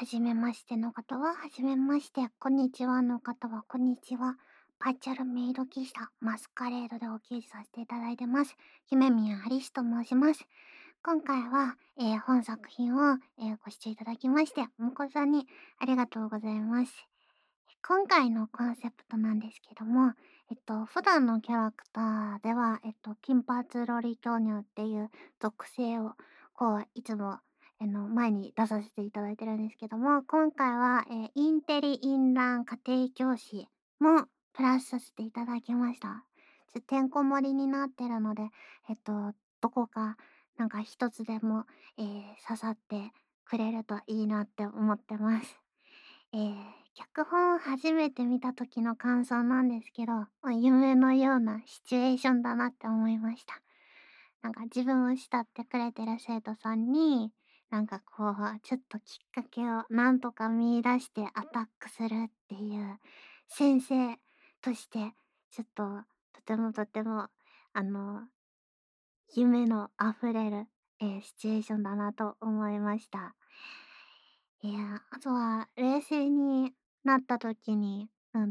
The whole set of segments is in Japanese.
はじめましての方は、はじめまして。こんにちはの方は、こんにちは。バーチャルメイド喫茶、マスカレードでお聞きさせていただいてます。姫宮アリスと申します。今回は、本作品を、ご視聴いただきまして、誠にありがとうございます。今回のコンセプトなんですけども、普段のキャラクターでは、金髪ロリ巨乳っていう属性を、いつも、前に出させていただいてるんですけども、今回は、インテリインラン家庭教師もプラスさせていただきました。てんこ盛りになってるので、どこか、なんか一つでも、刺さってくれるといいなって思ってます。脚本を初めて見た時の感想なんですけど、夢のようなシチュエーションだなって思いました。なんか自分を慕ってくれてる生徒さんに、ちょっときっかけをなんとか見出してアタックするっていう先生として、ちょっと、とてもとても、あの、夢の溢れる、シチュエーションだなと思いました。いや、あとは冷静になった時に、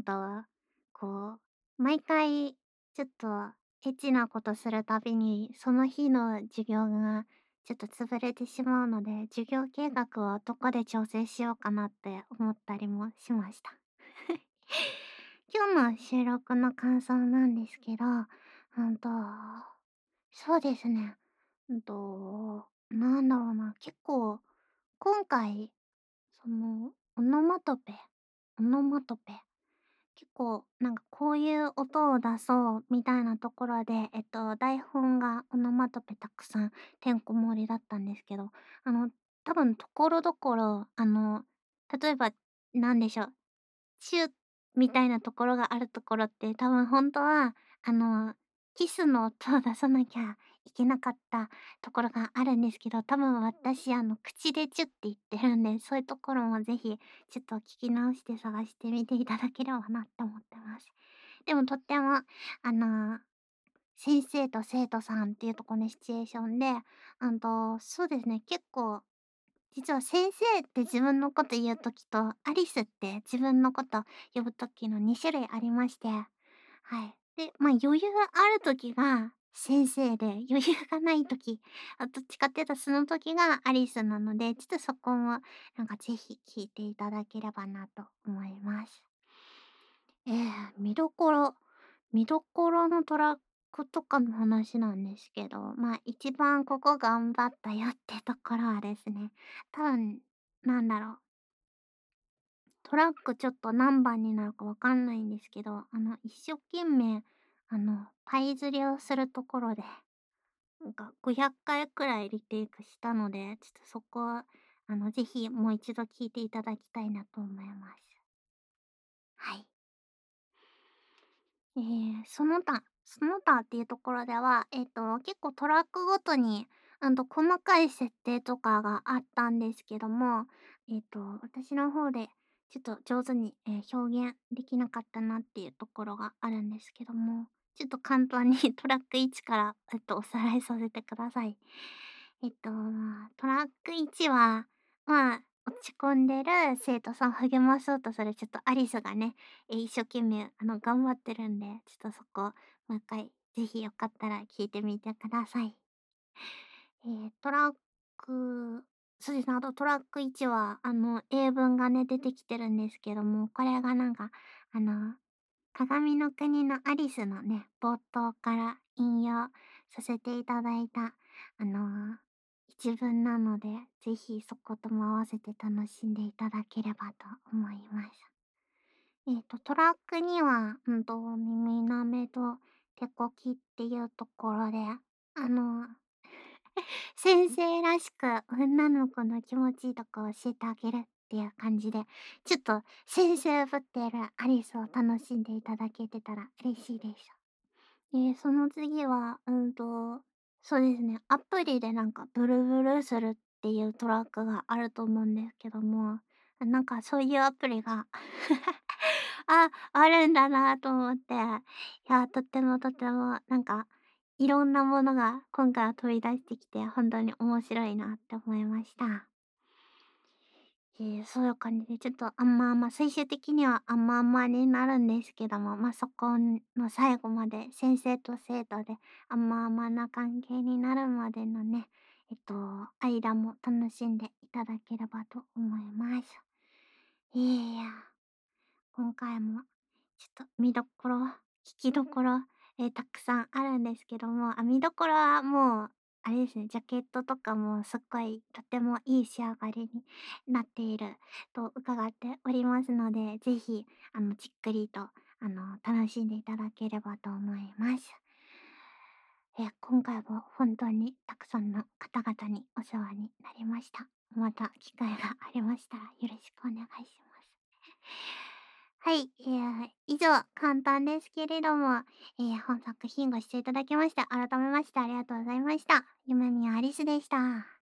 毎回ちょっとエッチなことするたびに、その日の授業がちょっと潰れてしまうので、授業計画をどこで調整しようかなって思ったりもしました。今日の収録の感想なんですけど、うんと、そうですね。なんだろうな、結構今回オノマトペ。結構、なんかこういう音を出そうみたいなところで、台本がオノマトペたくさんてんこ盛りだったんですけど、あの、多分所々、例えば、なんでしょう、チュッみたいなところがあるところって、多分ほんとは、キスの音を出さなきゃいけなかったところがあるんですけど、多分私、口でチュッって言ってるんで、そういうところもぜひ、ちょっと聞き直して探してみていただければなって思ってます。でもとっても、あの、先生と生徒さんっていうとこのシチュエーションで、そうですね、結構実は先生って自分のこと言う時と、アリスって自分のこと呼ぶ時の2種類ありまして、はい。で、余裕がある時が先生で、余裕がない時、どっちかっていうとその時がアリスなので、ちょっとそこもぜひ聞いていただければなと思います。ええ、見どころのトラックとかの話なんですけど、一番ここ頑張ったよってところはですね、多分、なんだろう、トラックちょっと何番になるかわかんないんですけど、一生懸命、パイ釣りをするところで、500回くらいリテイクしたので、ちょっとそこは、ぜひもう一度聞いていただきたいなと思います。はい。その他っていうところでは、結構トラックごとに、細かい設定とかがあったんですけども、私の方でちょっと上手に、表現できなかったなっていうところがあるんですけども、ちょっと簡単にトラック1から、おさらいさせてください。トラック1は、落ち込んでる生徒さんを励まそうとするちょっとアリスがね、一生懸命、頑張ってるんで、ちょっとそこ、もう一回、ぜひよかったら聞いてみてください。トラックそうですね、あとトラック1は、英文がね、出てきてるんですけども、これがあの、鏡の国のアリスのね、冒頭から引用させていただいた、あの、一文なので、ぜひそことも合わせて楽しんでいただければと思います。トラックには、耳なめと手こきっていうところで、あの、先生らしく女の子の気持ちいいとこ教えてあげるっていう感じで、ちょっと先生ぶってるアリスを楽しんでいただけてたら嬉しいです。その次は、そうですね、アプリでブルブルするっていうトラックがあると思うんですけども、そういうアプリがあるんだなと思って、いや、とってもとてもいろんなものが今回は飛び出してきて、ほんとに面白いなって思いました。 そういう感じでちょっと最終的には甘々になるんですけども、そこの最後まで先生と生徒で甘々な関係になるまでのね、間も楽しんでいただければと思います。いや、今回もちょっと見どころ、聞きどころ、たくさんあるんですけども、見どころはもう、あれですね、ジャケットとかもすっごいとてもいい仕上がりになっていると伺っておりますので、ぜひ、じっくりと、楽しんでいただければと思います。今回も本当にたくさんの方々にお世話になりました。また機会がありましたらよろしくお願いします。はい、以上、簡単ですけれども、本作品ご視聴いただきまして、改めましてありがとうございました。夢見アリスでした。